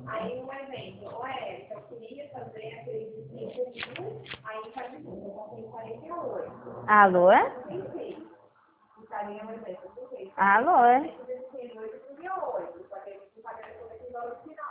Aí, um exemplo, Érica, eu queria fazer aquele de aí faz assim, eu comprei 48. Alô? Pensei. Estaria um exemplo, Alô?